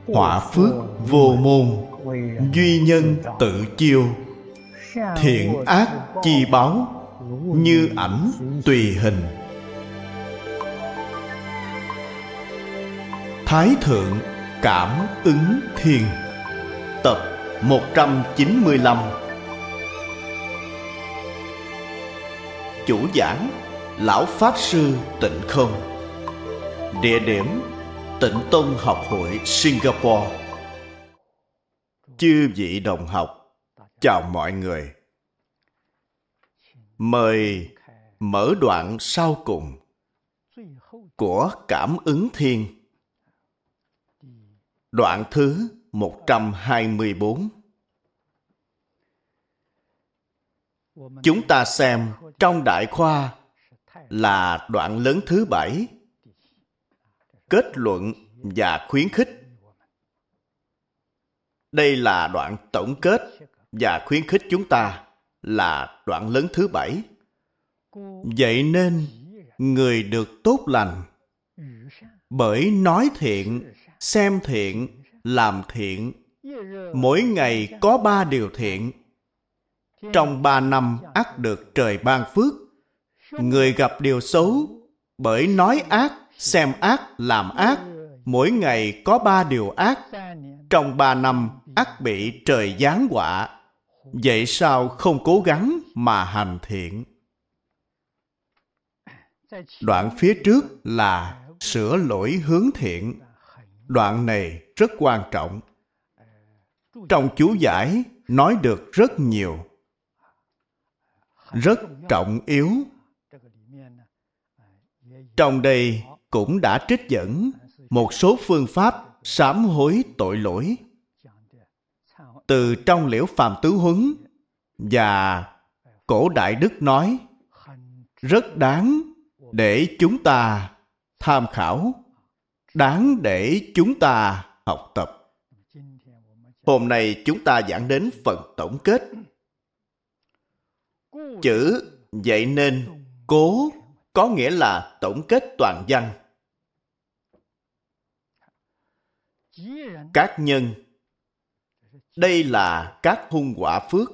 họa phước vô môn, duy nhân tự chiêu. Thiện ác chi báo, như ảnh tùy hình. Thái Thượng Cảm Ứng Thiên. Tập 195. Chủ giảng Lão Pháp Sư Tịnh Không. Địa điểm Tịnh Tông Học hội Singapore. Chư vị đồng học, chào mọi người. Mời mở đoạn sau cùng của Cảm Ứng Thiên. Đoạn thứ 124. Chúng ta xem trong Đại Khoa là đoạn lớn thứ 7. Kết luận và khuyến khích. Đây là đoạn tổng kết và khuyến khích chúng ta là đoạn lớn thứ 7. Vậy nên, người được tốt lành bởi nói thiện, xem thiện, làm thiện, mỗi ngày có 3 điều thiện. Trong 3 năm ắt được trời ban phước. Người gặp điều xấu bởi nói ác, xem ác, làm ác, mỗi ngày có 3 điều ác. Trong 3 năm ắt bị trời giáng họa. Vậy sao không cố gắng mà hành thiện? Đoạn phía trước là sửa lỗi hướng thiện. Đoạn này rất quan trọng. Trong chú giải nói được rất nhiều, rất trọng yếu. Trong đây cũng đã trích dẫn một số phương pháp sám hối tội lỗi từ trong Liễu Phàm Tứ Huấn, và Cổ Đại Đức nói rất đáng để chúng ta tham khảo, đáng để chúng ta học tập. Hôm nay chúng ta giảng đến phần tổng kết. Chữ vậy nên cố có nghĩa là tổng kết toàn văn. Các nhân, đây là các hung họa phước,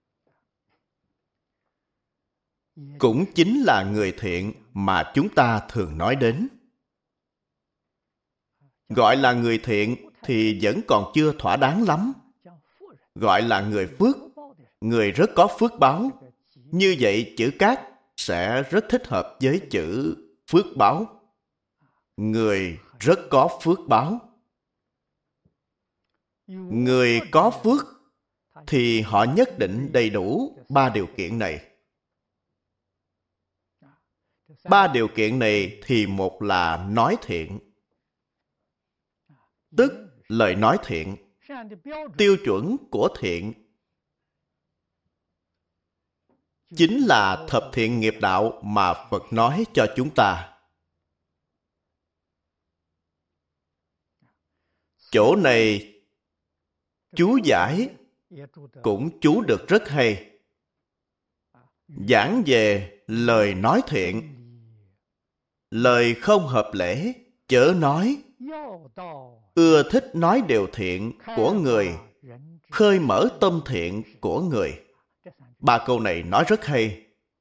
cũng chính là người thiện mà chúng ta thường nói đến. Gọi là người thiện thì vẫn còn chưa thỏa đáng lắm. Gọi là người phước, người rất có phước báo. Như vậy chữ các sẽ rất thích hợp với chữ phước báo. Người rất có phước báo. Người có phước thì họ nhất định đầy đủ 3 điều kiện này. 3 điều kiện này thì một là nói thiện, tức lời nói thiện. Tiêu chuẩn của thiện chính là thập thiện nghiệp đạo mà Phật nói cho chúng ta. Chỗ này chú giải cũng chú được rất hay. Giảng về lời nói thiện. Lời không hợp lễ, chớ nói. Ưa thích nói điều thiện của người, khơi mở tâm thiện của người. 3 câu này nói rất hay.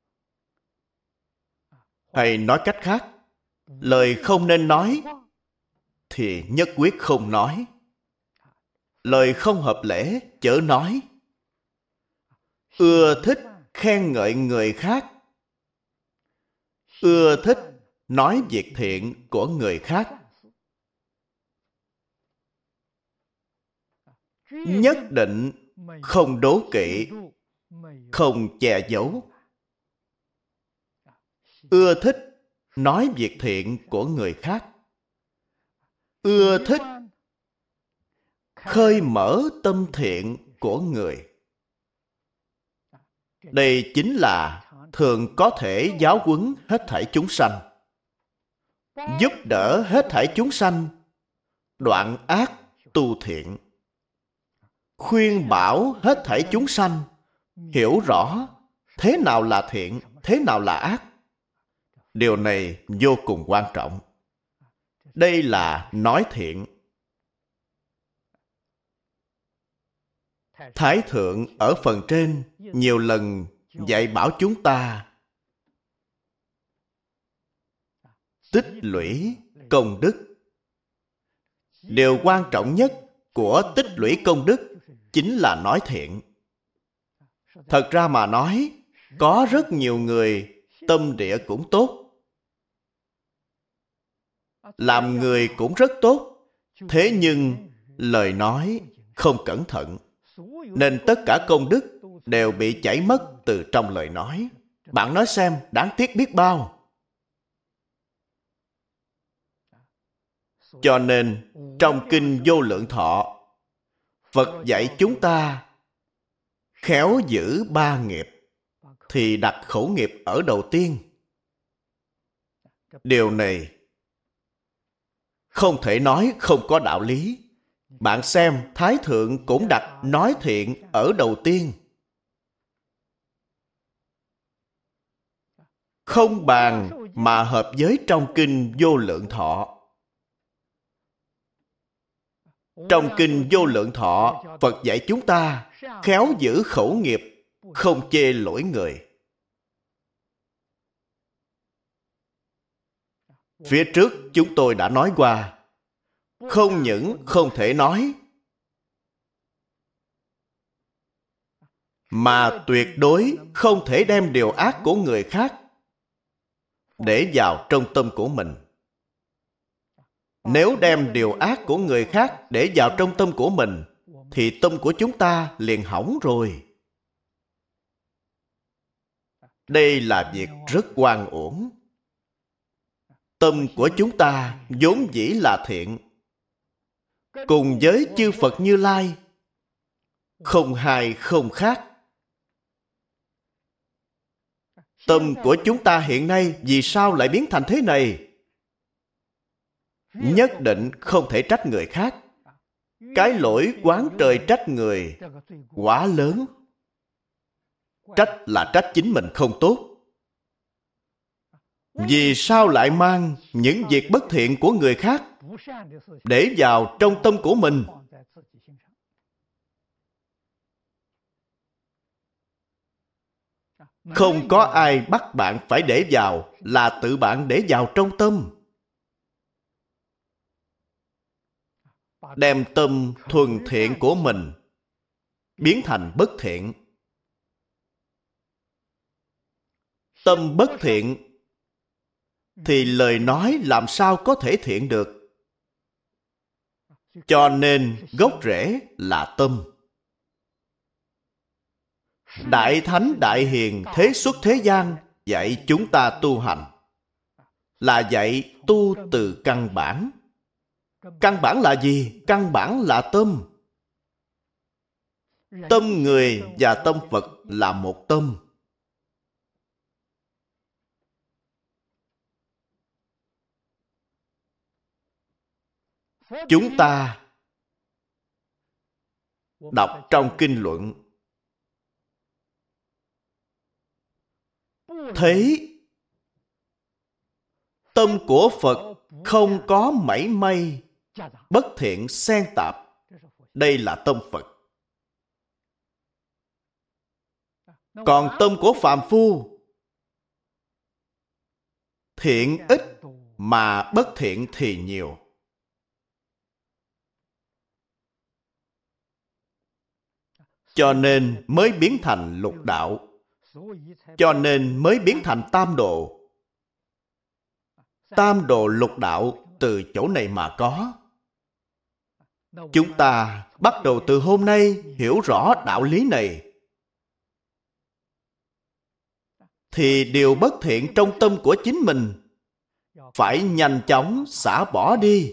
Hay nói cách khác, lời không nên nói thì nhất quyết không nói. Lời không hợp lễ, chớ nói. Ưa thích khen ngợi người khác, ưa thích nói việc thiện của người khác. Nhất định không đố kỵ, không che giấu. Ưa thích nói việc thiện của người khác. Ưa thích khơi mở tâm thiện của người. Đây chính là thường có thể giáo huấn hết thảy chúng sanh, giúp đỡ hết thảy chúng sanh đoạn ác tu thiện, khuyên bảo hết thảy chúng sanh hiểu rõ thế nào là thiện, thế nào là ác. Điều này vô cùng quan trọng. Đây là nói thiện. Thái Thượng ở phần trên nhiều lần dạy bảo chúng ta tích lũy công đức. Điều quan trọng nhất của tích lũy công đức chính là nói thiện. Thật ra mà nói, có rất nhiều người tâm địa cũng tốt, làm người cũng rất tốt, thế nhưng lời nói không cẩn thận, nên tất cả công đức đều bị chảy mất từ trong lời nói. Bạn nói xem, đáng tiếc biết bao. Cho nên, trong Kinh Vô Lượng Thọ, Phật dạy chúng ta khéo giữ 3 nghiệp, thì đặt khẩu nghiệp ở đầu tiên. Điều này không thể nói không có đạo lý. Bạn xem, Thái Thượng cũng đặt nói thiện ở đầu tiên. Không bàn mà hợp với trong Kinh Vô Lượng Thọ. Trong Kinh Vô Lượng Thọ, Phật dạy chúng ta khéo giữ khẩu nghiệp, không chê lỗi người. Phía trước chúng tôi đã nói qua, không những không thể nói, mà tuyệt đối không thể đem điều ác của người khác để vào trong tâm của mình. Nếu đem điều ác của người khác để vào trong tâm của mình, thì tâm của chúng ta liền hỏng rồi. Đây là việc rất oan uổng. Tâm của chúng ta vốn dĩ là thiện, cùng với chư Phật Như Lai, không hai không khác. Tâm của chúng ta hiện nay vì sao lại biến thành thế này? Nhất định không thể trách người khác. Cái lỗi oán trời trách người quá lớn. Trách là trách chính mình không tốt. Vì sao lại mang những việc bất thiện của người khác để vào trong tâm của mình? Không có ai bắt bạn phải để vào, là tự bạn để vào trong tâm. Đem tâm thuần thiện của mình biến thành bất thiện. Tâm bất thiện thì lời nói làm sao có thể thiện được. Cho nên gốc rễ là tâm. Đại Thánh Đại Hiền Thế Xuất Thế Gian dạy chúng ta tu hành, là dạy tu từ căn bản. Căn bản là gì? Căn bản là tâm. Tâm người và tâm Phật là một tâm. Chúng ta đọc trong kinh luận thấy tâm của Phật không có mảy may bất thiện xen tạp. Đây là tâm Phật. Còn tâm của phàm phu thiện ít mà bất thiện thì nhiều. Cho nên mới biến thành lục đạo. Cho nên mới biến thành tam độ. Tam độ lục đạo từ chỗ này mà có. Chúng ta bắt đầu từ hôm nay hiểu rõ đạo lý này, thì điều bất thiện trong tâm của chính mình phải nhanh chóng xả bỏ đi.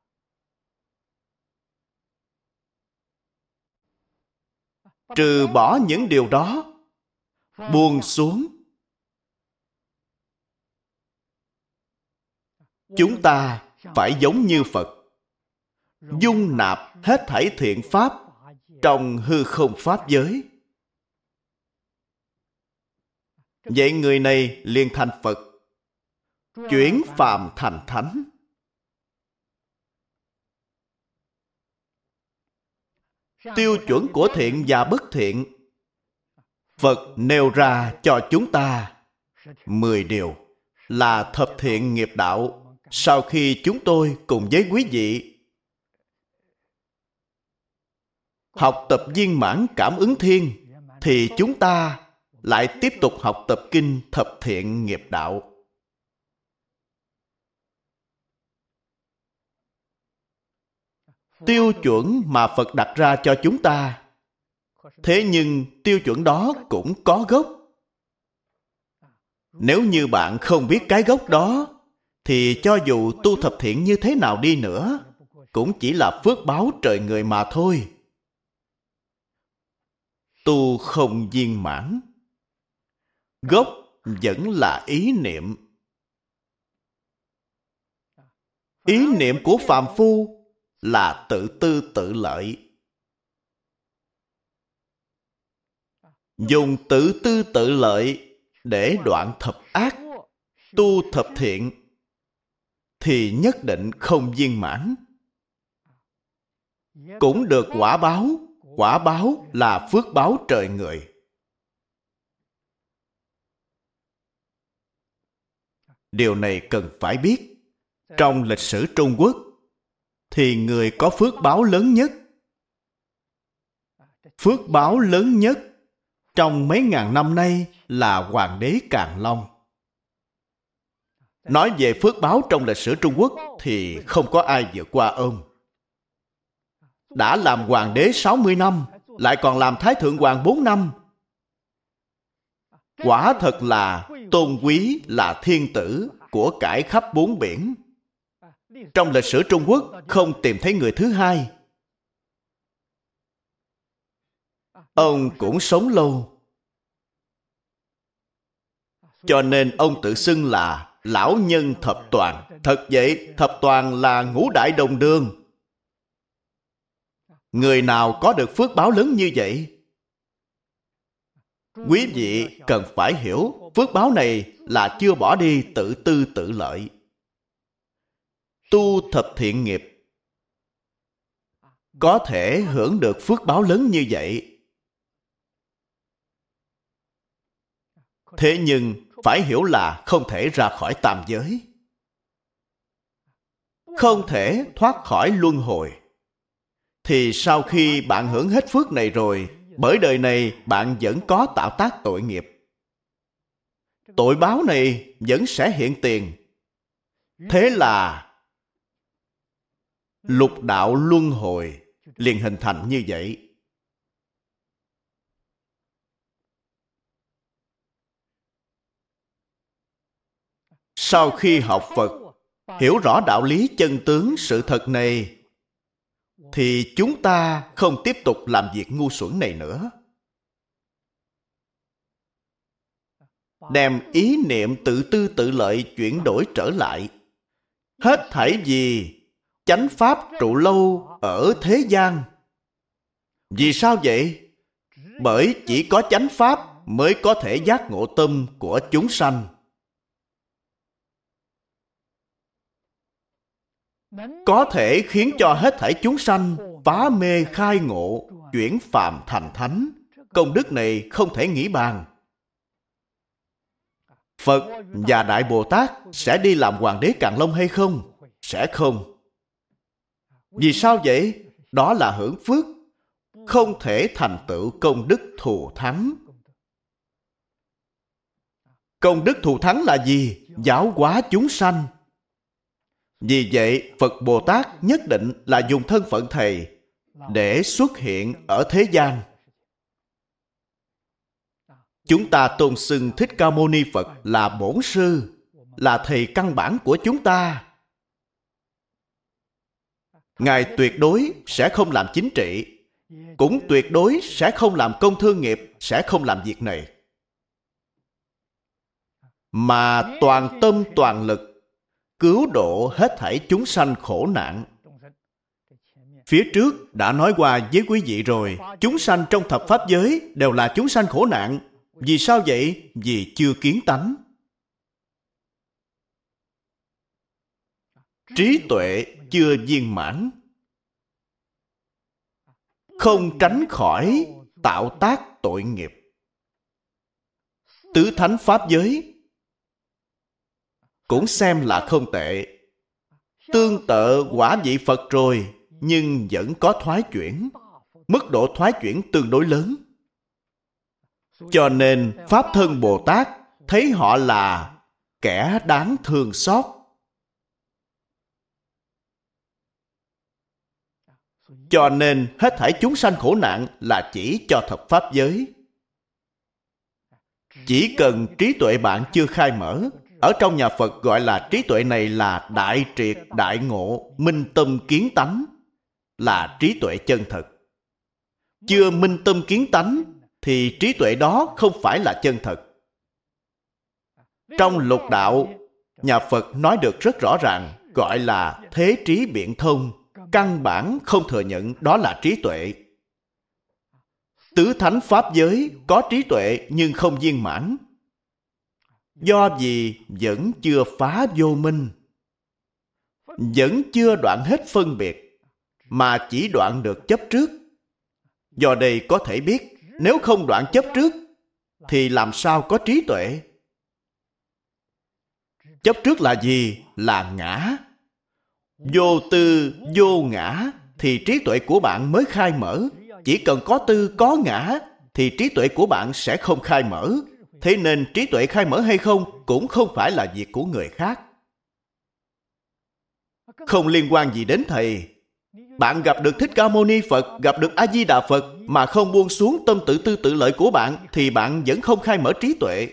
Trừ bỏ những điều đó, buông xuống. Chúng ta phải giống như Phật, dung nạp hết thảy thiện pháp trong hư không pháp giới. Vậy người này liền thành Phật, chuyển phàm thành thánh. Tiêu chuẩn của thiện và bất thiện, Phật nêu ra cho chúng ta 10 điều là thập thiện nghiệp đạo. Sau khi chúng tôi cùng với quý vị học tập viên mãn cảm ứng thiên, thì chúng ta lại tiếp tục học tập kinh thập thiện nghiệp đạo. Tiêu chuẩn mà Phật đặt ra cho chúng ta, thế nhưng tiêu chuẩn đó cũng có gốc. Nếu như bạn không biết cái gốc đó, thì cho dù tu thập thiện như thế nào đi nữa, cũng chỉ là phước báo trời người mà thôi. Tu không viên mãn. Gốc vẫn là ý niệm. Ý niệm của phàm phu là tự tư tự lợi. Dùng tự tư tự lợi để đoạn thập ác, tu thập thiện, thì nhất định không viên mãn. Cũng được quả báo. Quả báo là phước báo trời người. Điều này cần phải biết. Trong lịch sử Trung Quốc, thì người có phước báo lớn nhất, phước báo lớn nhất trong mấy ngàn năm nay là Hoàng đế Càn Long. Nói về phước báo trong lịch sử Trung Quốc thì không có ai vượt qua ông. Đã làm hoàng đế 60 năm, lại còn làm thái thượng hoàng 4 năm. Quả thật là tôn quý, là thiên tử của cải khắp bốn biển. Trong lịch sử Trung Quốc không tìm thấy người thứ hai. Ông cũng sống lâu, cho nên ông tự xưng là lão nhân thập toàn. Thật vậy, thập toàn là ngũ đại đồng đường. Người nào có được phước báo lớn như vậy? Quý vị cần phải hiểu, phước báo này là chưa bỏ đi tự tư tự lợi. Tu thập thiện nghiệp có thể hưởng được phước báo lớn như vậy. Thế nhưng phải hiểu là không thể ra khỏi tam giới, không thể thoát khỏi luân hồi. Thì sau khi bạn hưởng hết phước này rồi, bởi đời này bạn vẫn có tạo tác tội nghiệp. Tội báo này vẫn sẽ hiện tiền. Thế là lục đạo luân hồi liền hình thành như vậy. Sau khi học Phật, hiểu rõ đạo lý chân tướng sự thật này, thì chúng ta không tiếp tục làm việc ngu xuẩn này nữa. Đem ý niệm tự tư tự lợi chuyển đổi trở lại. Hết thảy vì chánh pháp trụ lâu ở thế gian. Vì sao vậy? Bởi chỉ có chánh pháp mới có thể giác ngộ tâm của chúng sanh. Có thể khiến cho hết thảy chúng sanh phá mê khai ngộ, chuyển phàm thành thánh. Công đức này không thể nghĩ bàn. Phật và Đại Bồ Tát sẽ đi làm hoàng đế Càn Long hay không? Sẽ không. Vì sao vậy? Đó là hưởng phước, không thể thành tựu công đức thù thắng. Công đức thù thắng là gì? Giáo hóa chúng sanh. Vì vậy, Phật Bồ Tát nhất định là dùng thân phận Thầy để xuất hiện ở thế gian. Chúng ta tôn xưng Thích Ca Mâu Ni Phật là Bổn Sư, là Thầy căn bản của chúng ta. Ngài tuyệt đối sẽ không làm chính trị, cũng tuyệt đối sẽ không làm công thương nghiệp, sẽ không làm việc này. Mà toàn tâm toàn lực cứu độ hết thảy chúng sanh khổ nạn. Phía trước đã nói qua với quý vị rồi, chúng sanh trong thập pháp giới đều là chúng sanh khổ nạn. Vì sao vậy? Vì chưa kiến tánh. Trí tuệ chưa viên mãn. không tránh khỏi tạo tác tội nghiệp. Tứ thánh pháp giới cũng xem là không tệ. Tương tự quả vị Phật rồi, nhưng vẫn có thoái chuyển. Mức độ thoái chuyển tương đối lớn. Cho nên Pháp Thân Bồ Tát thấy họ là kẻ đáng thương xót. Cho nên hết thảy chúng sanh khổ nạn là chỉ cho thập pháp giới. Chỉ cần trí tuệ bạn chưa khai mở, ở trong nhà Phật gọi là trí tuệ này là đại triệt, đại ngộ, minh tâm kiến tánh, là trí tuệ chân thật. Chưa minh tâm kiến tánh thì trí tuệ đó không phải là chân thật. Trong lục đạo, nhà Phật nói được rất rõ ràng, gọi là thế trí biện thông, căn bản không thừa nhận đó là trí tuệ. Tứ thánh pháp giới có trí tuệ nhưng không viên mãn. Do vì vẫn chưa phá vô minh, vẫn chưa đoạn hết phân biệt, mà chỉ đoạn được chấp trước. Do đây có thể biết, nếu không đoạn chấp trước, thì làm sao có trí tuệ? Chấp trước là gì? Là ngã. Vô tư, vô ngã, thì trí tuệ của bạn mới khai mở. Chỉ cần có tư, có ngã, thì trí tuệ của bạn sẽ không khai mở. Thế nên trí tuệ khai mở hay không cũng không phải là việc của người khác. Không liên quan gì đến thầy. Bạn gặp được Thích Ca Mâu Ni Phật, gặp được A-di-đà Phật mà không buông xuống tâm tự tư tự lợi của bạn, thì bạn vẫn không khai mở trí tuệ.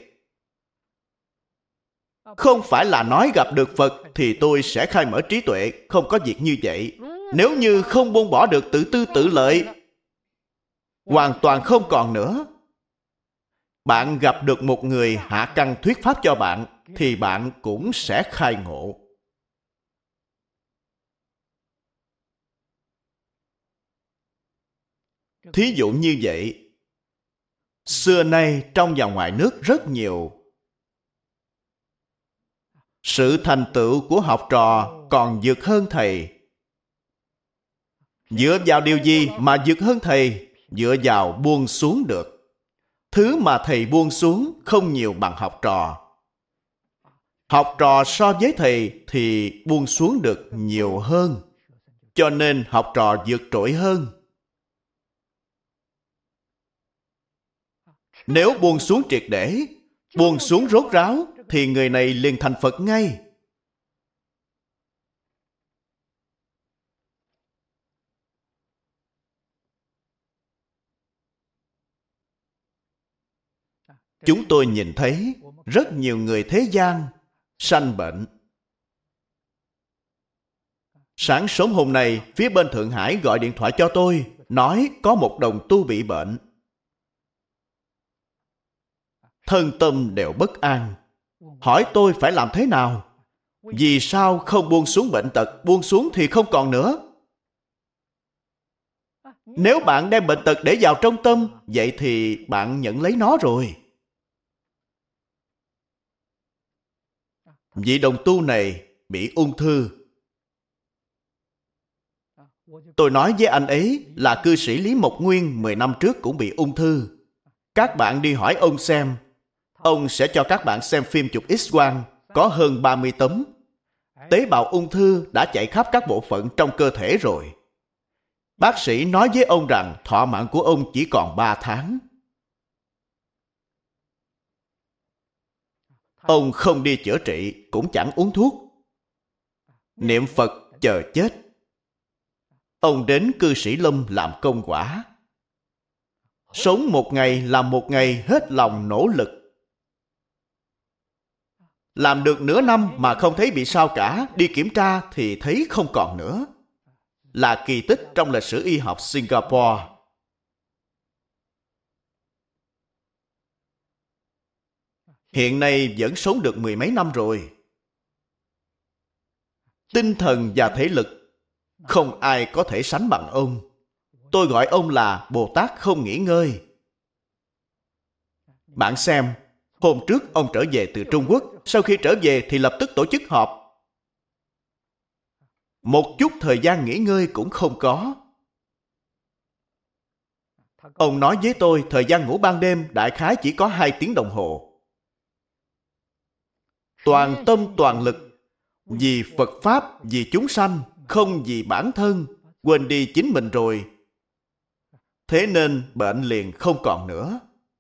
Không phải là nói gặp được Phật thì tôi sẽ khai mở trí tuệ. Không có việc như vậy. Nếu như không buông bỏ được tự tư tự lợi, hoàn toàn không còn nữa. Bạn gặp được một người hạ căn thuyết pháp cho bạn, thì bạn cũng sẽ khai ngộ. Thí dụ như vậy, xưa nay trong và ngoài nước rất nhiều. Sự thành tựu của học trò còn vượt hơn thầy. Dựa vào điều gì mà vượt hơn thầy? Dựa vào buông xuống được. Thứ mà thầy buông xuống không nhiều bằng học trò. Học trò so với thầy thì buông xuống được nhiều hơn. Cho nên học trò vượt trội hơn. Nếu buông xuống triệt để, buông xuống rốt ráo, thì người này liền thành Phật ngay. Chúng tôi nhìn thấy rất nhiều người thế gian sanh bệnh. Sáng sớm hôm nay, phía bên Thượng Hải gọi điện thoại cho tôi, nói có một đồng tu bị bệnh. Thân tâm đều bất an. Hỏi tôi phải làm thế nào? Vì sao không buông xuống bệnh tật? Buông xuống thì không còn nữa. Nếu bạn đem bệnh tật để vào trong tâm, vậy thì bạn nhận lấy nó rồi. Vị đồng tu này bị ung thư. Tôi nói với anh ấy là cư sĩ Lý Mộc Nguyên 10 năm trước cũng bị ung thư. Các bạn đi hỏi ông xem. Ông sẽ cho các bạn xem phim chụp X-quang, có hơn 30 tấm. Tế bào ung thư đã chạy khắp các bộ phận trong cơ thể rồi. Bác sĩ nói với ông rằng thọ mạng của ông chỉ còn 3 tháng. Ông không đi chữa trị, cũng chẳng uống thuốc. Niệm Phật chờ chết. Ông đến cư sĩ Lâm làm công quả. Sống một ngày làm một ngày, hết lòng nỗ lực. Làm được nửa năm mà không thấy bị sao cả, đi kiểm tra thì thấy không còn nữa. Là kỳ tích trong lịch sử y học Singapore. Hiện nay vẫn sống được 10 mấy năm rồi. Tinh thần và thể lực không ai có thể sánh bằng ông. Tôi gọi ông là Bồ Tát không nghỉ ngơi. Bạn xem, hôm trước ông trở về từ Trung Quốc, sau khi trở về thì lập tức tổ chức họp. Một chút thời gian nghỉ ngơi cũng không có. Ông nói với tôi thời gian ngủ ban đêm đại khái chỉ có 2 tiếng đồng hồ. Toàn tâm toàn lực, vì Phật Pháp, vì chúng sanh, không vì bản thân, quên đi chính mình rồi. Thế nên bệnh liền không còn nữa.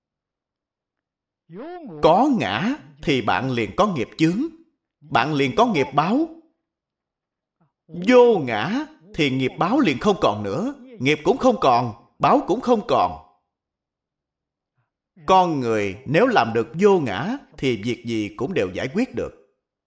Có ngã thì bạn liền có nghiệp chướng, bạn liền có nghiệp báo. Vô ngã thì nghiệp báo liền không còn nữa, nghiệp cũng không còn, báo cũng không còn. Con người nếu làm được vô ngã thì việc gì cũng đều giải quyết được.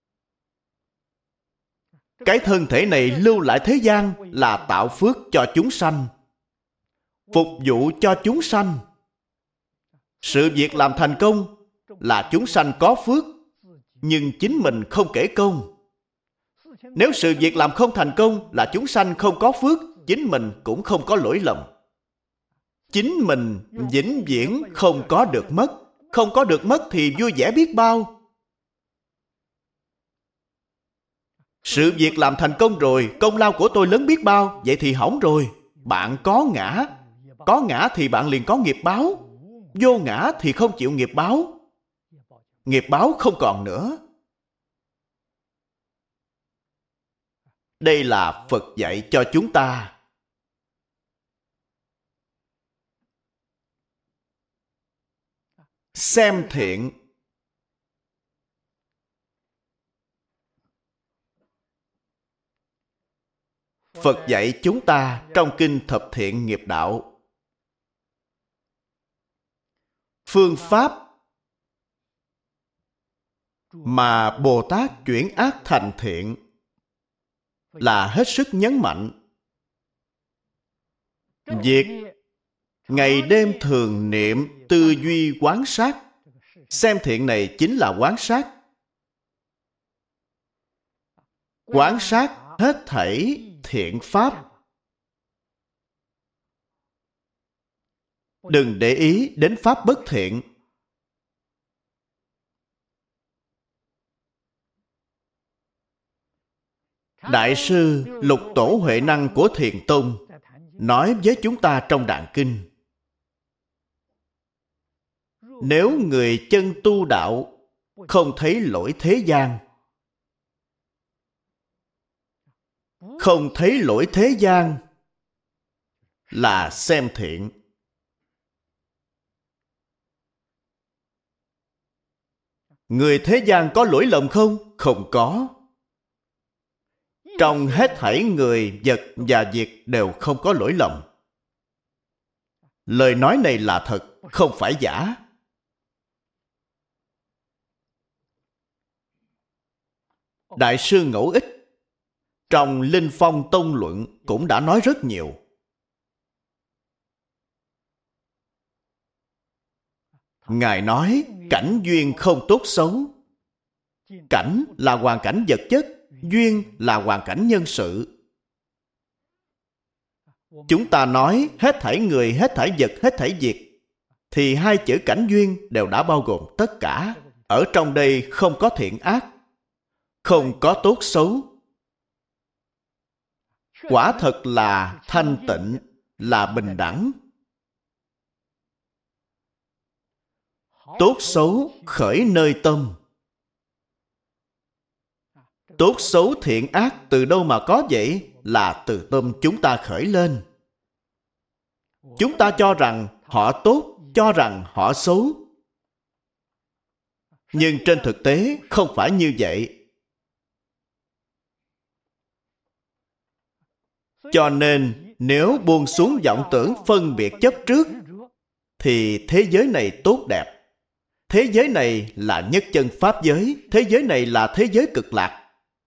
Cái thân thể này lưu lại thế gian là tạo phước cho chúng sanh, phục vụ cho chúng sanh. Sự việc làm thành công là chúng sanh có phước, nhưng chính mình không kể công. Nếu sự việc làm không thành công là chúng sanh không có phước, chính mình cũng không có lỗi lầm. Chính mình vĩnh viễn không có được mất. Không có được mất thì vui vẻ biết bao. Sự việc làm thành công rồi, công lao của tôi lớn biết bao, vậy thì hỏng rồi. Bạn có ngã thì bạn liền có nghiệp báo. Vô ngã thì không chịu nghiệp báo. Nghiệp báo không còn nữa. Đây là Phật dạy cho chúng ta. Xem thiện. Phật dạy chúng ta trong Kinh Thập Thiện Nghiệp Đạo. Phương pháp mà Bồ Tát chuyển ác thành thiện là hết sức nhấn mạnh. Việc ngày đêm thường niệm, tư duy quán sát. Xem thiện này chính là quán sát. Quán sát hết thảy thiện pháp. Đừng để ý đến pháp bất thiện. Đại sư Lục Tổ Huệ Năng của Thiền Tông nói với chúng ta trong Đàn Kinh: nếu người chân tu đạo không thấy lỗi thế gian, không thấy lỗi thế gian là xem thiện. Người thế gian có lỗi lầm không? Không có. Trong hết thảy người, vật và việc đều không có lỗi lầm. Lời nói này là thật, không phải giả. Đại sư Ngẫu Ích trong Linh Phong Tông Luận cũng đã nói rất nhiều. Ngài nói cảnh duyên không tốt xấu. Cảnh là hoàn cảnh vật chất, duyên là hoàn cảnh nhân sự. Chúng ta nói hết thảy người, hết thảy vật, hết thảy việc, thì hai chữ cảnh duyên đều đã bao gồm tất cả. Ở trong đây không có thiện ác, không có tốt xấu. Quả thật là thanh tịnh, là bình đẳng. Tốt xấu khởi nơi tâm. Tốt xấu thiện ác từ đâu mà có vậy? Là từ tâm chúng ta khởi lên. Chúng ta cho rằng họ tốt, cho rằng họ xấu. Nhưng trên thực tế không phải như vậy. Cho nên nếu buông xuống vọng tưởng phân biệt chấp trước thì thế giới này tốt đẹp. Thế giới này là nhất chân pháp giới. Thế giới này là thế giới cực lạc.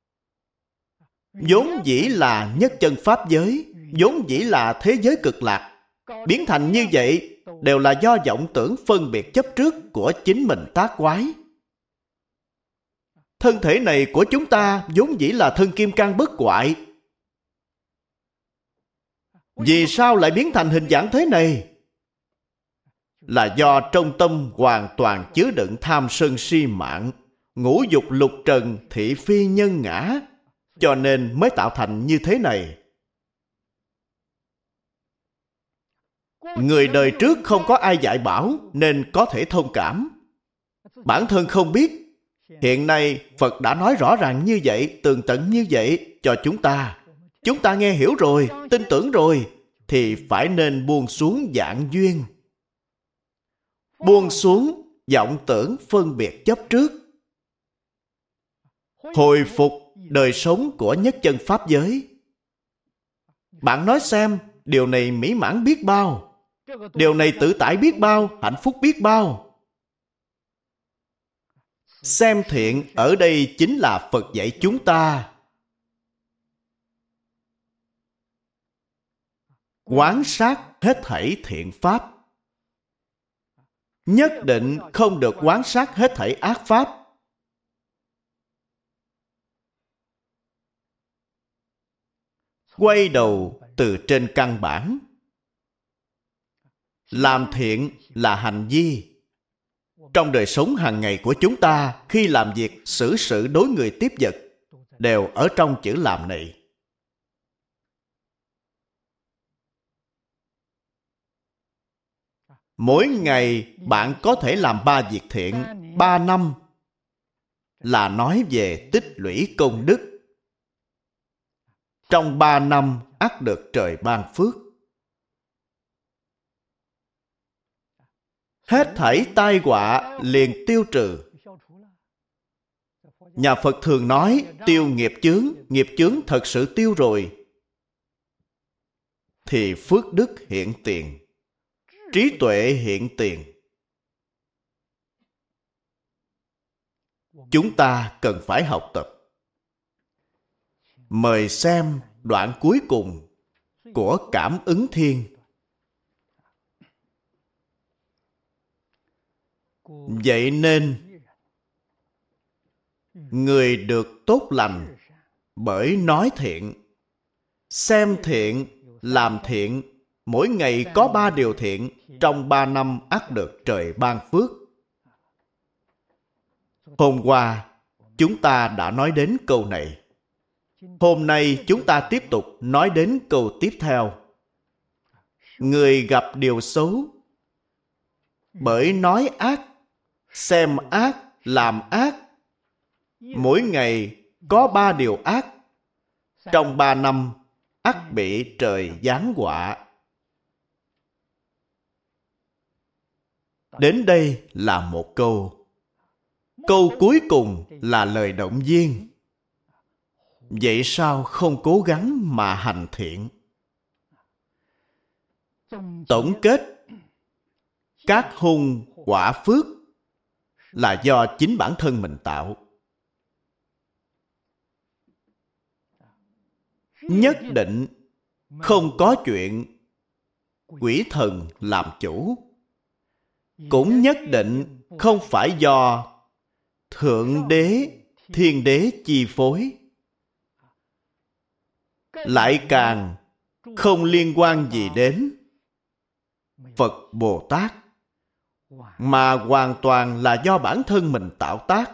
Vốn dĩ là nhất chân pháp giới, vốn dĩ là thế giới cực lạc. Biến thành như vậy đều là do vọng tưởng phân biệt chấp trước của chính mình tác quái. Thân thể này của chúng ta vốn dĩ là thân kim cang bất hoại. Vì sao lại biến thành hình dạng thế này? Là do trong tâm hoàn toàn chứa đựng tham sân si mạng, ngũ dục lục trần thị phi nhân ngã, cho nên mới tạo thành như thế này. Người đời trước không có ai dạy bảo nên có thể thông cảm. Bản thân không biết. Hiện nay Phật đã nói rõ ràng như vậy, tường tận như vậy cho chúng ta. Chúng ta nghe hiểu rồi, tin tưởng rồi, thì phải nên buông xuống dạng duyên. Buông xuống vọng tưởng phân biệt chấp trước. Hồi phục đời sống của nhất chân Pháp giới. Bạn nói xem, điều này mỹ mãn biết bao. Điều này tự tại biết bao, hạnh phúc biết bao. Xem thiện ở đây chính là Phật dạy chúng ta. Quán sát hết thảy thiện pháp. Nhất định không được quán sát hết thảy ác pháp. Quay đầu từ trên căn bản. Làm thiện là hành vi. Trong đời sống hàng ngày của chúng ta, khi làm việc, xử sự đối người tiếp vật, đều ở trong chữ làm này. Mỗi ngày bạn có thể làm 3 việc thiện, 3 năm là nói về tích lũy công đức. Trong 3 năm ắt được trời ban phước. Hết thảy tai họa liền tiêu trừ. Nhà Phật thường nói tiêu nghiệp chướng thật sự tiêu rồi, thì phước đức hiện tiền, trí tuệ hiện tiền. Chúng ta cần phải học tập. Mời xem đoạn cuối cùng của Cảm ứng Thiên. Vậy nên người được tốt lành bởi nói thiện. Xem thiện, làm thiện, mỗi ngày có 3 điều thiện, trong 3 năm ắt được trời ban phước. Hôm qua chúng ta đã nói đến câu này. Hôm nay chúng ta tiếp tục nói đến câu tiếp theo. Người gặp điều xấu bởi nói ác, xem ác, làm ác, mỗi ngày có 3 điều ác, trong 3 năm ắt bị trời giáng họa. Đến đây là một câu. Câu cuối cùng là lời động viên. Vậy sao không cố gắng mà hành thiện? Tổng kết, các hung quả phước là do chính bản thân mình tạo. Nhất định không có chuyện quỷ thần làm chủ. Cũng nhất định không phải do Thượng Đế, Thiên Đế chi phối. Lại càng không liên quan gì đến Phật Bồ Tát, mà hoàn toàn là do bản thân mình tạo tác.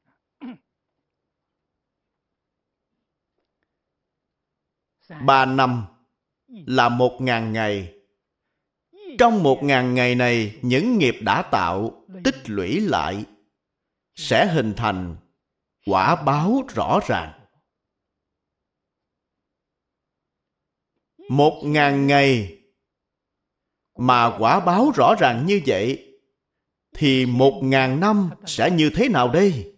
Ba năm là 1000 ngày. Trong 1000 ngày này, những nghiệp đã tạo, tích lũy lại, sẽ hình thành quả báo rõ ràng. 1000 ngày mà quả báo rõ ràng như vậy, thì 1000 năm sẽ như thế nào đây?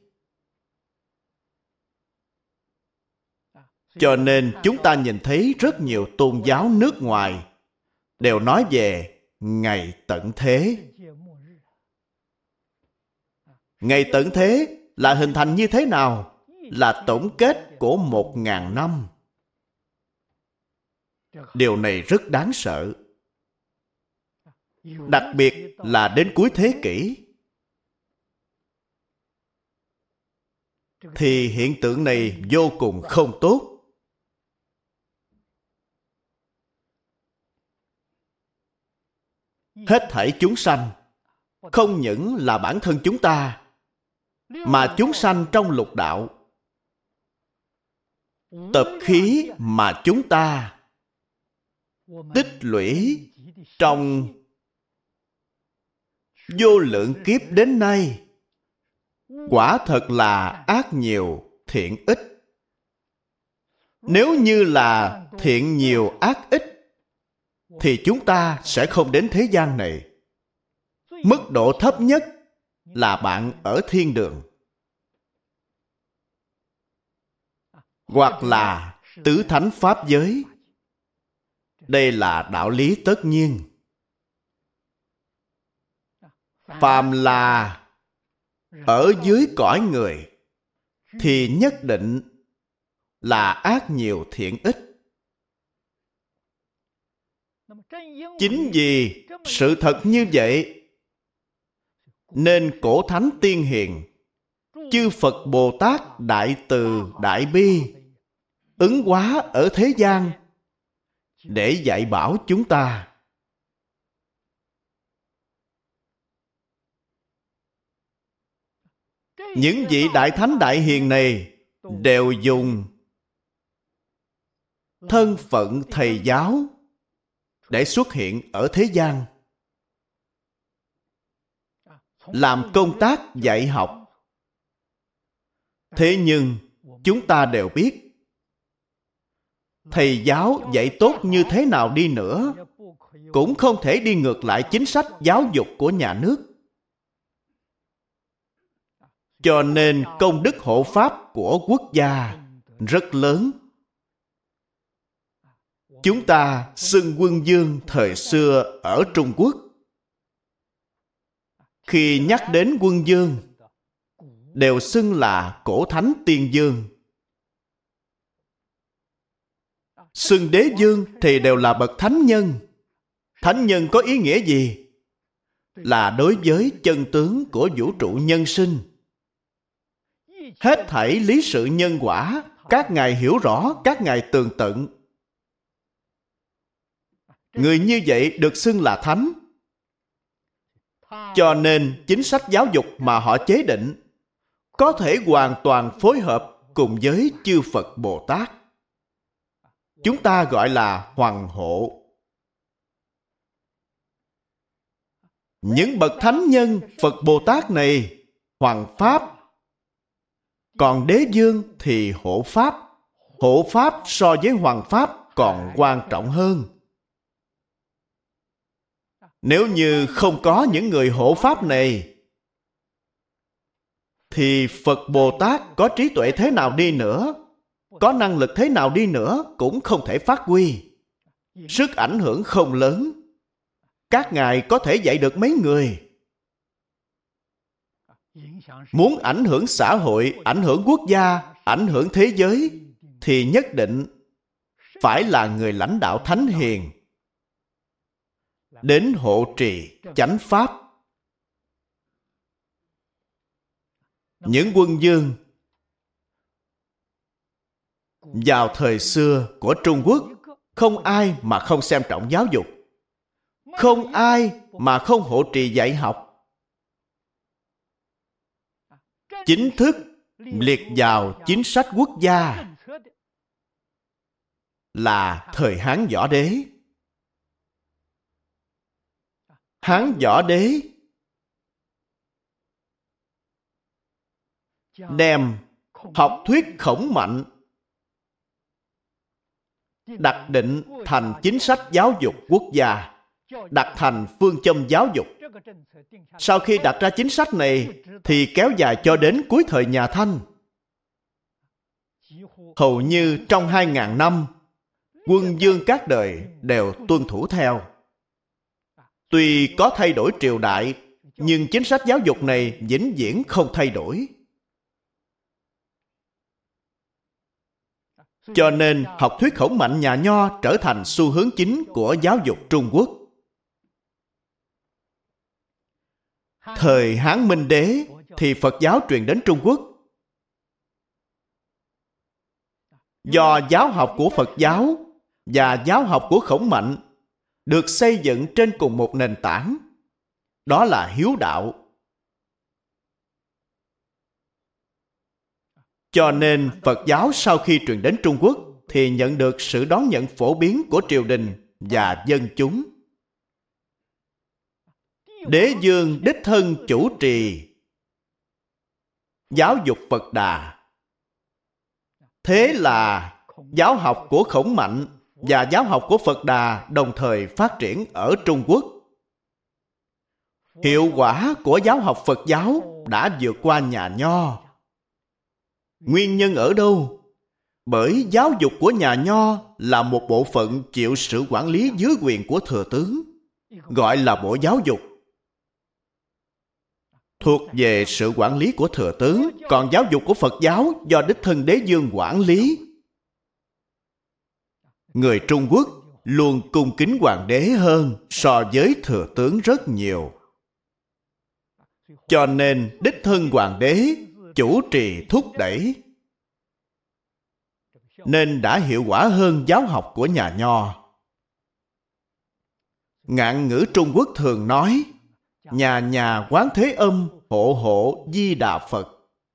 Cho nên chúng ta nhìn thấy rất nhiều tôn giáo nước ngoài đều nói về ngày tận thế. Ngày tận thế là hình thành như thế nào? Là tổng kết của 1000 năm. Điều này rất đáng sợ. Đặc biệt là đến cuối thế kỷ, thì hiện tượng này vô cùng không tốt. Hết thảy chúng sanh, không những là bản thân chúng ta, mà chúng sanh trong lục đạo, tập khí mà chúng ta tích lũy trong vô lượng kiếp đến nay, quả thật là ác nhiều, thiện ít. Nếu như là thiện nhiều ác ít, thì chúng ta sẽ không đến thế gian này. Mức độ thấp nhất là bạn ở thiên đường, hoặc là tứ thánh pháp giới. Đây là đạo lý tất nhiên. Phàm là ở dưới cõi người thì nhất định là ác nhiều thiện ít. Chính vì sự thật như vậy, nên cổ thánh tiên hiền, chư Phật Bồ Tát đại từ đại bi ứng hóa ở thế gian để dạy bảo chúng ta. Những vị đại thánh đại hiền này đều dùng thân phận thầy giáo để xuất hiện ở thế gian, làm công tác dạy học. Thế nhưng chúng ta đều biết, thầy giáo dạy tốt như thế nào đi nữa cũng không thể đi ngược lại chính sách giáo dục của nhà nước. Cho nên công đức hộ pháp của quốc gia rất lớn. Chúng ta xưng quân vương thời xưa ở Trung Quốc, khi nhắc đến quân vương đều xưng là cổ thánh tiên vương. Xưng đế vương thì đều là bậc thánh nhân. Thánh nhân có ý nghĩa gì? Là đối với chân tướng của vũ trụ nhân sinh. Hết thảy lý sự nhân quả, các ngài hiểu rõ, các ngài tường tận. Người như vậy được xưng là thánh. Cho nên chính sách giáo dục mà họ chế định có thể hoàn toàn phối hợp cùng với chư Phật Bồ Tát. Chúng ta gọi là hoàng hộ. Những bậc thánh nhân Phật Bồ Tát này hoàng pháp, còn đế vương thì hộ pháp. Hộ pháp so với hoàng pháp còn quan trọng hơn. Nếu như không có những người hộ pháp này, thì Phật Bồ Tát có trí tuệ thế nào đi nữa, có năng lực thế nào đi nữa cũng không thể phát huy. Sức ảnh hưởng không lớn. Các ngài có thể dạy được mấy người. Muốn ảnh hưởng xã hội, ảnh hưởng quốc gia, ảnh hưởng thế giới, thì nhất định phải là người lãnh đạo thánh hiền đến hộ trì chánh pháp. Những quân vương vào thời xưa của Trung Quốc, không ai mà không xem trọng giáo dục, không ai mà không hộ trì dạy học. Chính thức liệt vào chính sách quốc gia là thời Hán Võ Đế. Hán Võ Đế đem học thuyết Khổng Mạnh đặt định thành chính sách giáo dục quốc gia, đặt thành phương châm giáo dục. Sau khi đặt ra chính sách này thì kéo dài cho đến cuối thời nhà Thanh. Hầu như trong 2000 năm, quân vương các đời đều tuân thủ theo. Tuy có thay đổi triều đại, nhưng chính sách giáo dục này vĩnh viễn không thay đổi. Cho nên học thuyết Khổng Mạnh nhà Nho trở thành xu hướng chính của giáo dục Trung Quốc. Thời Hán Minh Đế thì Phật giáo truyền đến Trung Quốc. Do giáo học của Phật giáo và giáo học của Khổng Mạnh được xây dựng trên cùng một nền tảng, đó là hiếu đạo. Cho nên Phật giáo sau khi truyền đến Trung Quốc thì nhận được sự đón nhận phổ biến của triều đình và dân chúng. Đế Dương đích thân chủ trì giáo dục Phật Đà. Thế là giáo học của Khổng Mạnh và giáo học của Phật Đà đồng thời phát triển ở Trung Quốc. Hiệu quả của giáo học Phật giáo đã vượt qua nhà Nho. Nguyên nhân ở đâu? Bởi giáo dục của nhà Nho là một bộ phận chịu sự quản lý dưới quyền của thừa tướng, gọi là Bộ Giáo dục, thuộc về sự quản lý của thừa tướng, còn giáo dục của Phật giáo do đích thân Đế Dương quản lý. Người Trung Quốc luôn cung kính hoàng đế hơn so với thừa tướng rất nhiều. Cho nên đích thân hoàng đế chủ trì thúc đẩy, nên đã hiệu quả hơn giáo học của nhà Nho. Ngạn ngữ Trung Quốc thường nói, nhà nhà Quán Thế Âm, hộ hộ Di Đà Phật.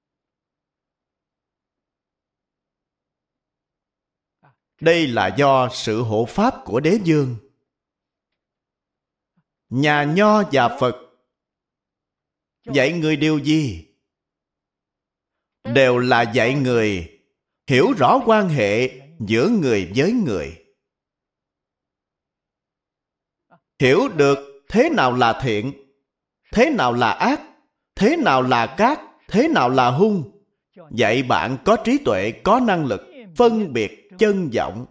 Đây là do sự hộ pháp của Đế Dương. Nhà Nho và Phật dạy người điều gì? Đều là dạy người hiểu rõ quan hệ giữa người với người. Hiểu được thế nào là thiện, thế nào là ác, thế nào là cát, thế nào là hung. Dạy bạn có trí tuệ, có năng lực phân biệt chân vọng,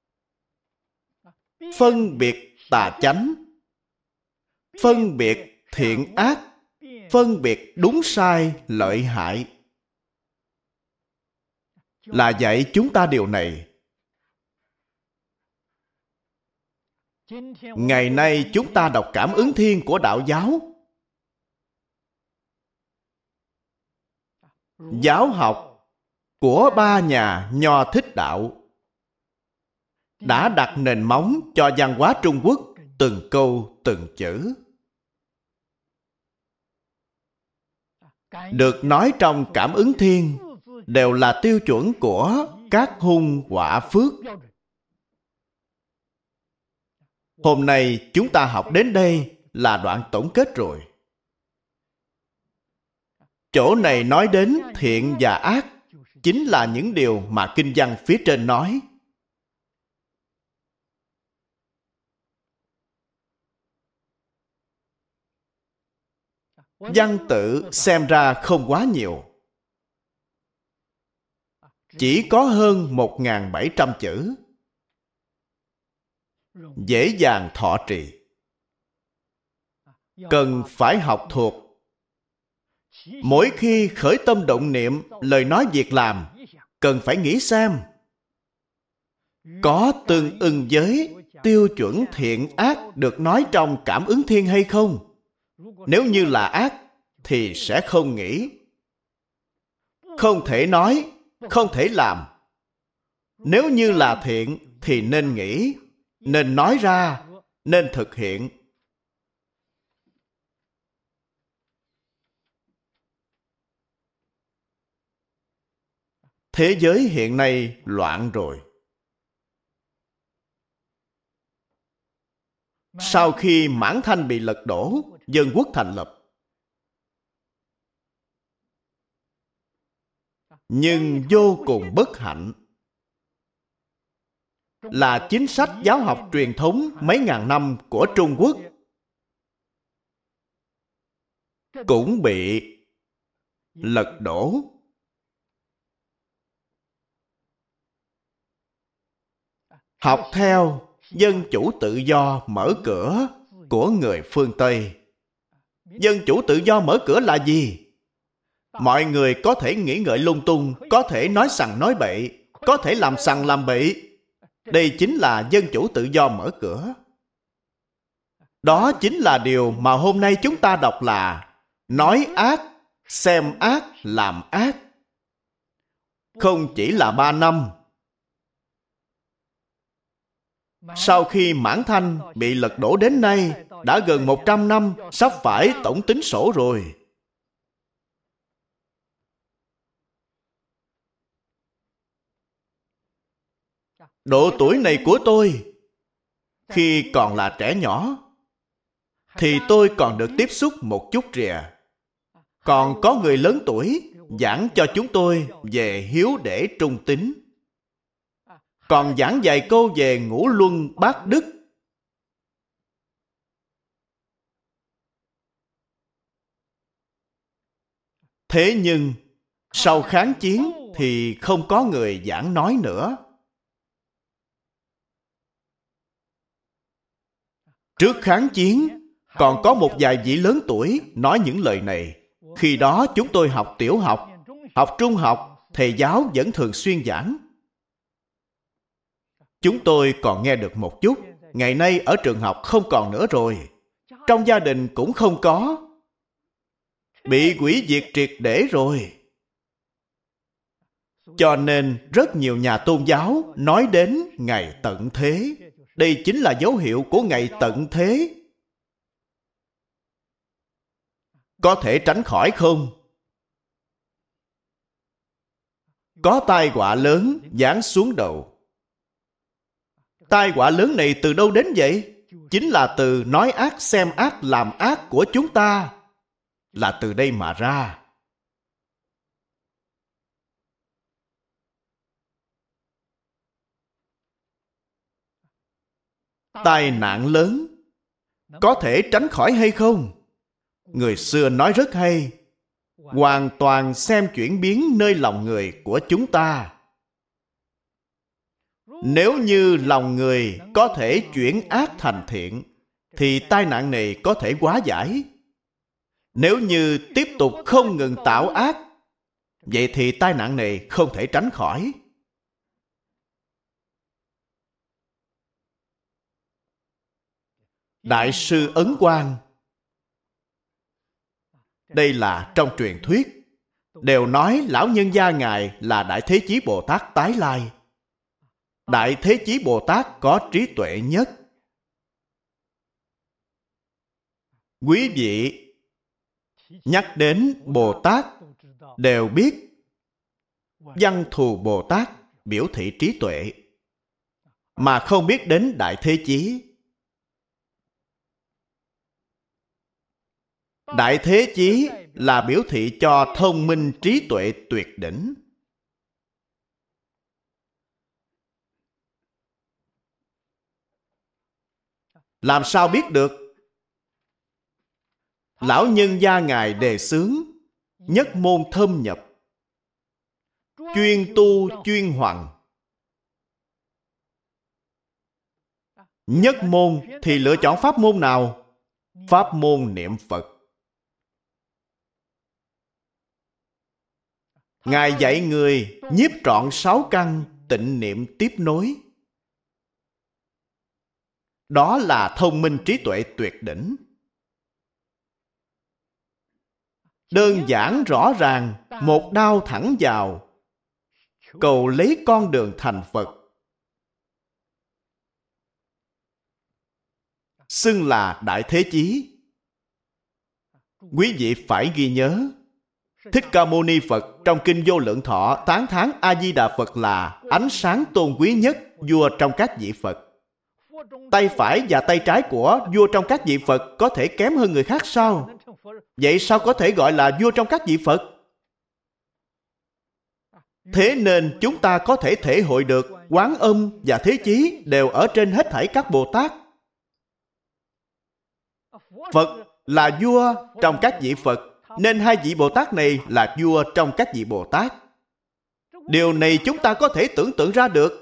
phân biệt tà chánh, phân biệt thiện ác, phân biệt đúng sai, lợi hại. Là dạy chúng ta điều này. Ngày nay chúng ta đọc Cảm Ứng Thiên của Đạo giáo. Giáo học của ba nhà Nho Thích Đạo đã đặt nền móng cho văn hóa Trung Quốc từng câu từng chữ. Được nói trong Cảm Ứng Thiên đều là tiêu chuẩn của các hung họa phước. Hôm nay chúng ta học đến đây là đoạn tổng kết rồi. Chỗ này nói đến thiện và ác chính là những điều mà kinh văn phía trên nói. Văn tự xem ra không quá nhiều, chỉ có hơn 1.700 chữ, dễ dàng thọ trì. Cần phải học thuộc. Mỗi khi khởi tâm động niệm, lời nói việc làm, cần phải nghĩ xem có tương ưng với tiêu chuẩn thiện ác được nói trong Cảm Ứng Thiên hay không. Nếu như là ác thì sẽ không nghĩ, không thể nói, không thể làm. Nếu như là thiện thì nên nghĩ, nên nói ra, nên thực hiện. Thế giới hiện nay loạn rồi. Sau khi Mãn Thanh bị lật đổ, Dân quốc thành lập. Nhưng vô cùng bất hạnh là chính sách giáo học truyền thống mấy ngàn năm của Trung Quốc cũng bị lật đổ. Học theo dân chủ tự do mở cửa của người phương Tây. Dân chủ tự do mở cửa là gì? Mọi người có thể nghĩ ngợi lung tung, có thể nói sằng nói bậy, có thể làm sằng làm bậy. Đây chính là dân chủ tự do mở cửa. Đó chính là điều mà hôm nay chúng ta đọc là nói ác, xem ác, làm ác. Không chỉ là 3 năm. Sau khi Mãn Thanh bị lật đổ đến nay, đã gần 100 năm, sắp phải tổng tính sổ rồi. Độ tuổi này của tôi, khi còn là trẻ nhỏ, thì tôi còn được tiếp xúc một chút rìa. Còn có người lớn tuổi giảng cho chúng tôi về hiếu để trung tín. Còn giảng vài câu về ngũ luân bát đức. Thế nhưng, sau kháng chiến thì không có người giảng nói nữa. Trước kháng chiến, còn có một vài vị lớn tuổi nói những lời này. Khi đó chúng tôi học tiểu học, học trung học, thầy giáo vẫn thường xuyên giảng. Chúng tôi còn nghe được một chút. Ngày nay ở trường học không còn nữa rồi. Trong gia đình cũng không có. Bị hủy diệt triệt để rồi. Cho nên rất nhiều nhà tôn giáo nói đến ngày tận thế. Đây chính là dấu hiệu của ngày tận thế. Có thể tránh khỏi không? Có tai họa lớn giáng xuống đầu. Tai họa lớn này từ đâu đến vậy? Chính là từ nói ác xem ác làm ác của chúng ta. Là từ đây mà ra. Tai nạn lớn có thể tránh khỏi hay không? Người xưa nói rất hay. Hoàn toàn xem chuyển biến nơi lòng người của chúng ta. Nếu như lòng người có thể chuyển ác thành thiện, thì tai nạn này có thể hóa giải. Nếu như tiếp tục không ngừng tạo ác, vậy thì tai nạn này không thể tránh khỏi. Đại sư Ấn Quang, đây là trong truyền thuyết, đều nói lão nhân gia Ngài là Đại Thế Chí Bồ Tát tái lai. Đại Thế Chí Bồ Tát có trí tuệ nhất. Quý vị nhắc đến Bồ Tát đều biết Văn Thù Bồ Tát biểu thị trí tuệ, mà không biết đến Đại Thế Chí. Đại Thế Chí là biểu thị cho thông minh trí tuệ tuyệt đỉnh. Làm sao biết được? Lão nhân gia Ngài đề xướng nhất môn thâm nhập, chuyên tu chuyên hoằng. Nhất môn thì lựa chọn pháp môn nào? Pháp môn niệm Phật. Ngài dạy người nhiếp trọn 6 căn tịnh niệm tiếp nối. Đó là thông minh trí tuệ tuyệt đỉnh. Đơn giản rõ ràng, một đao thẳng vào, cầu lấy con đường thành Phật. Xưng là Đại Thế Chí. Quý vị phải ghi nhớ, Thích Ca Mâu Ni Phật trong Kinh Vô Lượng Thọ tán thán A-di-đà Phật là ánh sáng tôn quý nhất vua trong các vị Phật. Tay phải và tay trái của vua trong các vị Phật có thể kém hơn người khác sao? Vậy sao có thể gọi là vua trong các vị Phật? Thế nên chúng ta có thể thể hội được Quán Âm và Thế Chí đều ở trên hết thảy các Bồ Tát. Phật là vua trong các vị Phật, nên hai vị Bồ Tát này là vua trong các vị Bồ Tát. Điều này chúng ta có thể tưởng tượng ra được.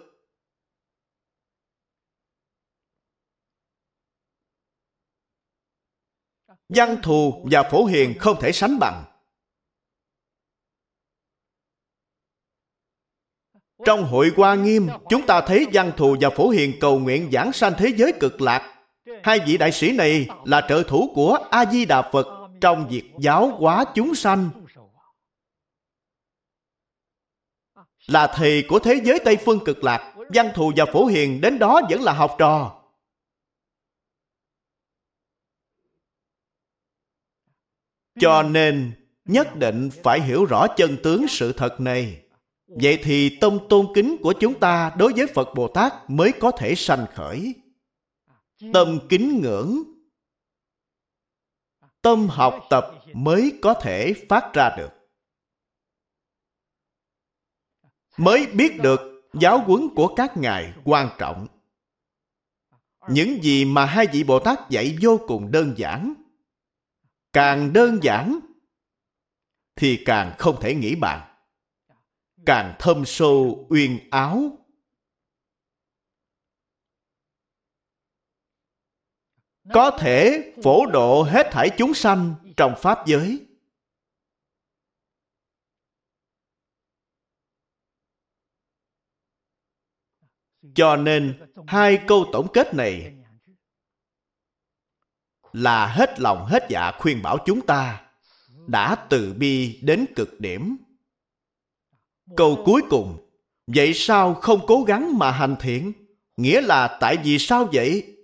Văn Thù và Phổ Hiền không thể sánh bằng. Trong Hội Hoa Nghiêm, chúng ta thấy Văn Thù và Phổ Hiền cầu nguyện giảng sanh thế giới cực lạc. Hai vị đại sĩ này là trợ thủ của A-di-đà Phật trong việc giáo hóa chúng sanh. Là thầy của thế giới Tây Phương cực lạc, Văn Thù và Phổ Hiền đến đó vẫn là học trò. Cho nên nhất định phải hiểu rõ chân tướng sự thật này. Vậy thì tâm tôn kính của chúng ta đối với Phật Bồ Tát mới có thể sanh khởi. Tâm kính ngưỡng Tâm học tập mới có thể phát ra được. Mới biết được giáo huấn của các ngài quan trọng. Những gì mà hai vị Bồ Tát dạy vô cùng đơn giản. Càng đơn giản thì càng không thể nghĩ bàn. Càng thâm sâu uyên áo. Có thể phổ độ hết thảy chúng sanh trong pháp giới. Cho nên hai câu tổng kết này là hết lòng hết dạ khuyên bảo chúng ta đã từ bi đến cực điểm. Câu cuối cùng, vậy sao không cố gắng mà hành thiện? Nghĩa là tại vì sao vậy?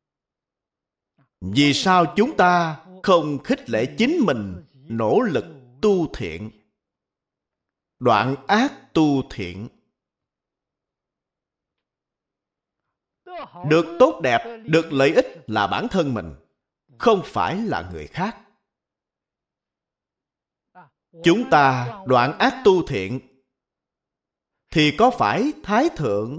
Vì sao chúng ta không khích lệ chính mình nỗ lực tu thiện, đoạn ác tu thiện? Được tốt đẹp, được lợi ích là bản thân mình, không phải là người khác. Chúng ta đoạn ác tu thiện thì có phải Thái Thượng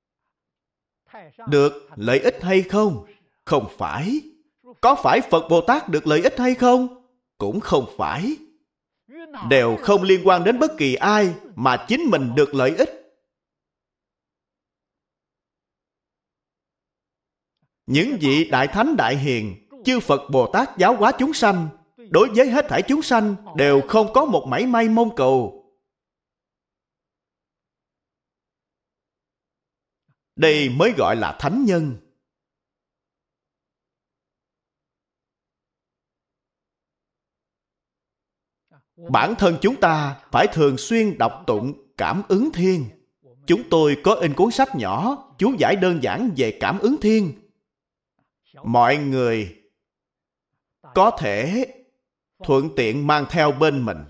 được lợi ích hay không? Không phải. Có phải Phật Bồ Tát được lợi ích hay không? Cũng không phải. Đều không liên quan đến bất kỳ ai mà chính mình được lợi ích. Những vị Đại Thánh Đại Hiền, chư Phật Bồ Tát giáo hóa chúng sanh, đối với hết thảy chúng sanh đều không có một mảy may mong cầu. Đây mới gọi là thánh nhân. Bản thân chúng ta phải thường xuyên đọc tụng Cảm ứng Thiên. Chúng tôi có in cuốn sách nhỏ chú giải đơn giản về Cảm ứng Thiên. Mọi người có thể thuận tiện mang theo bên mình.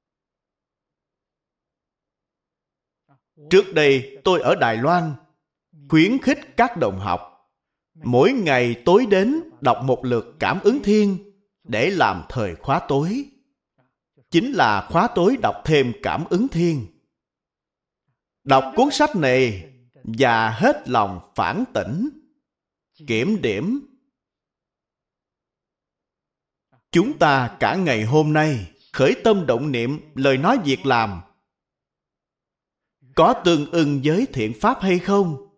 Trước đây tôi ở Đài Loan khuyến khích các đồng học mỗi ngày tối đến đọc một lượt Cảm ứng Thiên để làm thời khóa tối. Chính là khóa tối đọc thêm Cảm ứng Thiên. Đọc cuốn sách này và hết lòng phản tỉnh, kiểm điểm. Chúng ta cả ngày hôm nay khởi tâm động niệm, lời nói việc làm có tương ưng với thiện pháp hay không?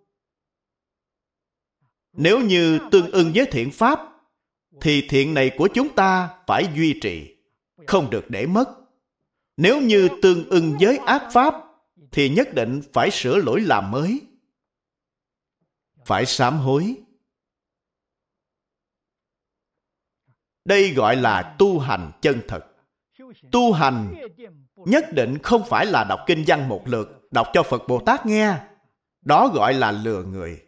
Nếu như tương ưng với thiện pháp thì thiện này của chúng ta phải duy trì, không được để mất. Nếu như tương ưng với ác pháp thì nhất định phải sửa lỗi làm mới, phải sám hối. Đây gọi là tu hành chân thật. Tu hành nhất định không phải là đọc kinh văn một lượt, đọc cho Phật Bồ Tát nghe. Đó gọi là lừa người.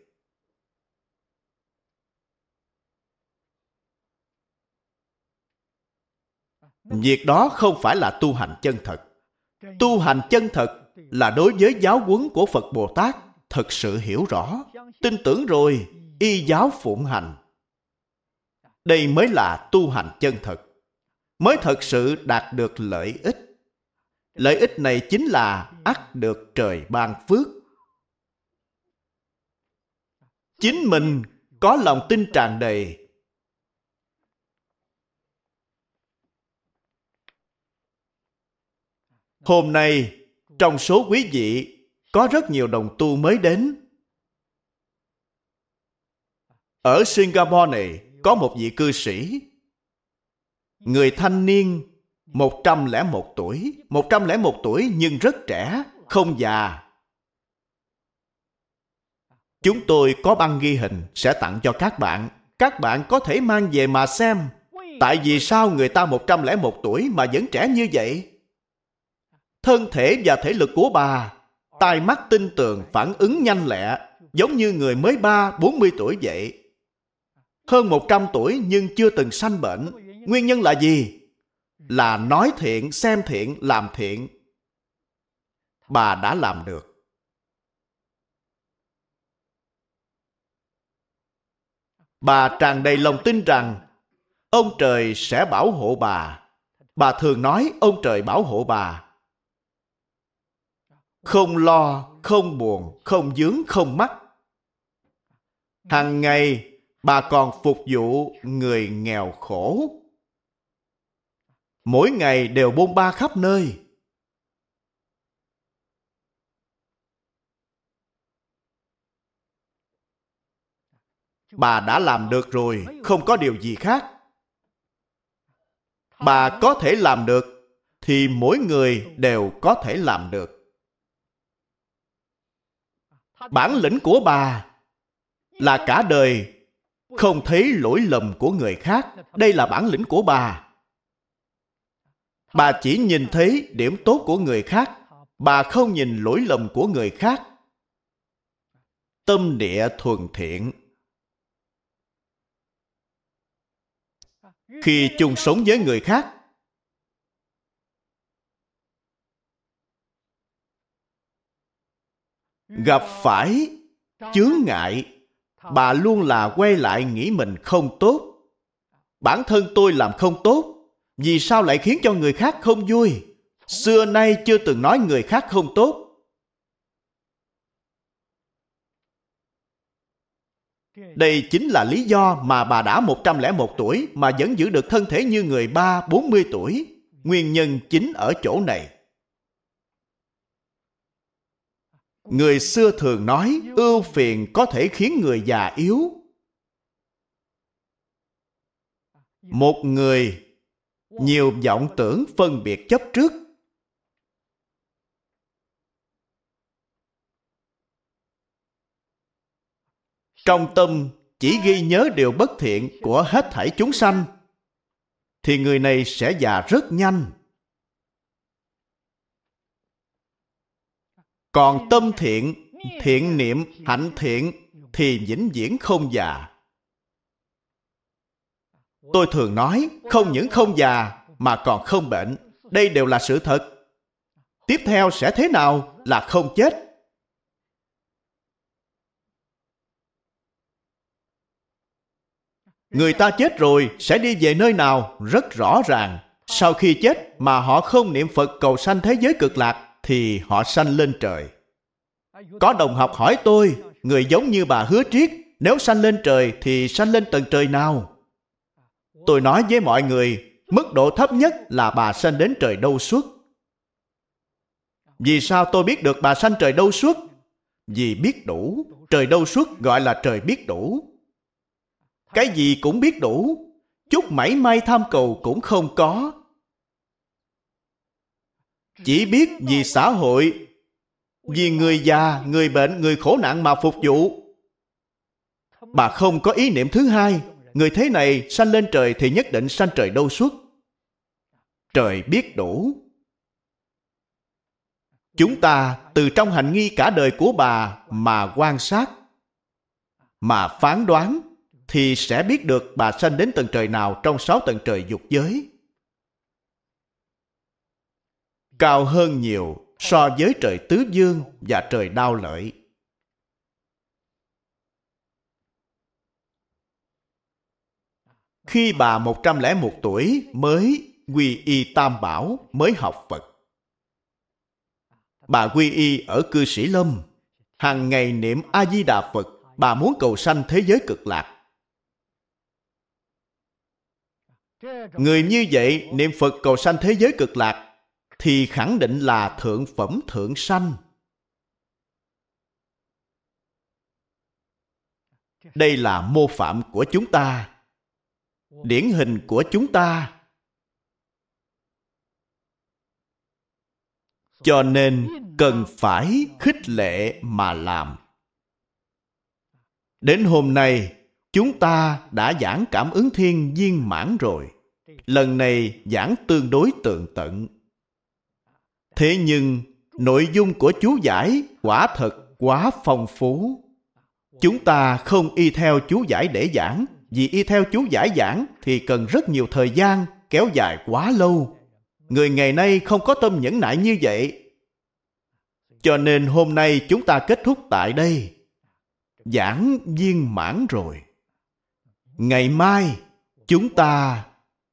Việc đó không phải là tu hành chân thật. Tu hành chân thật là đối với giáo huấn của Phật Bồ Tát thật sự hiểu rõ, tin tưởng rồi, y giáo phụng hành. Đây mới là tu hành chân thật, mới thật sự đạt được lợi ích. Lợi ích này chính là ắt được trời ban phước. Chính mình có lòng tin tràn đầy. Hôm nay, trong số quý vị có rất nhiều đồng tu mới đến. Ở Singapore này có một vị cư sĩ, người thanh niên, 101 tuổi. 101 tuổi nhưng rất trẻ, không già. Chúng tôi có băng ghi hình sẽ tặng cho các bạn. Các bạn có thể mang về mà xem. Tại vì sao người ta 101 tuổi mà vẫn trẻ như vậy? Thân thể và thể lực của bà, tai mắt tinh tường, phản ứng nhanh lẹ, giống như người mới 30-40 tuổi vậy. Hơn 100 tuổi nhưng chưa từng sanh bệnh. Nguyên nhân là gì? Là nói thiện, xem thiện, làm thiện. Bà đã làm được. Bà tràn đầy lòng tin rằng ông trời sẽ bảo hộ bà. Bà thường nói ông trời bảo hộ bà. Không lo, không buồn, không vướng, không mắc. Hàng ngày, bà còn phục vụ người nghèo khổ. Mỗi ngày đều bôn ba khắp nơi. Bà đã làm được rồi, không có điều gì khác. Bà có thể làm được, thì mỗi người đều có thể làm được. Bản lĩnh của bà là cả đời không thấy lỗi lầm của người khác. Đây là bản lĩnh của bà. Bà chỉ nhìn thấy điểm tốt của người khác. Bà không nhìn lỗi lầm của người khác. Tâm địa thuần thiện. Khi chung sống với người khác, gặp phải chướng ngại, bà luôn là quay lại nghĩ mình không tốt. Bản thân tôi làm không tốt, vì sao lại khiến cho người khác không vui? Xưa nay chưa từng nói người khác không tốt. Đây chính là lý do mà bà đã 101 tuổi mà vẫn giữ được thân thể như người 40 tuổi. Nguyên nhân chính ở chỗ này. Người xưa thường nói ưu phiền có thể khiến người già yếu. Một người nhiều vọng tưởng phân biệt chấp trước, trong tâm chỉ ghi nhớ điều bất thiện của hết thảy chúng sanh, thì người này sẽ già rất nhanh. Còn tâm thiện, thiện niệm, hạnh thiện thì vĩnh viễn không già. Tôi thường nói, không những không già mà còn không bệnh. Đây đều là sự thật. Tiếp theo sẽ thế nào? Là không chết. Người ta chết rồi sẽ đi về nơi nào? Rất rõ ràng. Sau khi chết mà họ không niệm Phật cầu sanh thế giới cực lạc thì họ sanh lên trời. Có đồng học hỏi tôi, người giống như bà Hứa Triết, nếu sanh lên trời thì sanh lên tầng trời nào? Tôi nói với mọi người, mức độ thấp nhất là bà sanh đến trời Đâu Xuất. Vì sao tôi biết được bà sanh trời Đâu Xuất? Vì biết đủ. Trời Đâu Xuất gọi là trời biết đủ. Cái gì cũng biết đủ, chút mảy may tham cầu cũng không có. Chỉ biết vì xã hội, vì người già, người bệnh, người khổ nạn mà phục vụ. Bà không có ý niệm thứ hai, người thế này sanh lên trời thì nhất định sanh trời Đâu Xuất. Trời biết đủ. Chúng ta từ trong hành nghi cả đời của bà mà quan sát, mà phán đoán, thì sẽ biết được bà sanh đến tầng trời nào trong 6 tầng trời dục giới. Cao hơn nhiều so với trời Tứ Dương và trời Đao Lợi. Khi bà 101 tuổi mới quy y Tam Bảo, mới học Phật. Bà quy y ở Cư Sĩ Lâm, hàng ngày niệm A-di-đà Phật, bà muốn cầu sanh thế giới cực lạc. Người như vậy niệm Phật cầu sanh thế giới cực lạc thì khẳng định là thượng phẩm thượng sanh. Đây là mô phạm của chúng ta, điển hình của chúng ta. Cho nên cần phải khích lệ mà làm. Đến hôm nay, chúng ta đã giảng Cảm Ứng Thiên viên mãn rồi. Lần này giảng tương đối tường tận. Thế nhưng, nội dung của chú giải quả thật quá phong phú. Chúng ta không y theo chú giải để giảng, vì y theo chú giải giảng thì cần rất nhiều thời gian, kéo dài quá lâu. Người ngày nay không có tâm nhẫn nại như vậy. Cho nên hôm nay chúng ta kết thúc tại đây. Giảng viên mãn rồi. Ngày mai, chúng ta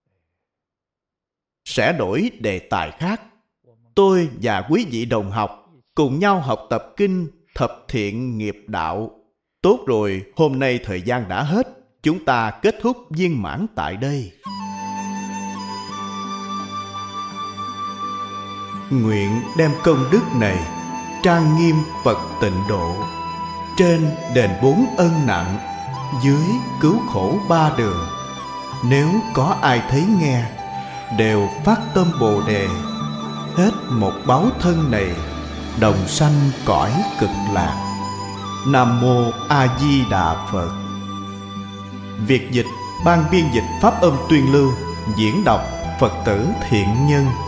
sẽ đổi đề tài khác. Tôi và quý vị đồng học cùng nhau học tập kinh Thập Thiện Nghiệp Đạo. Tốt rồi, hôm nay thời gian đã hết. Chúng ta kết thúc viên mãn tại đây. Nguyện đem công đức này trang nghiêm Phật Tịnh Độ, trên đền 4 ân nặng, dưới cứu khổ 3 đường. Nếu có ai thấy nghe, đều phát tâm Bồ Đề, hết một báo thân này, đồng sanh cõi Cực Lạc. Nam Mô A Di Đà Phật. Việc dịch, ban biên dịch pháp âm tuyên lưu, diễn đọc Phật tử Thiện Nhân.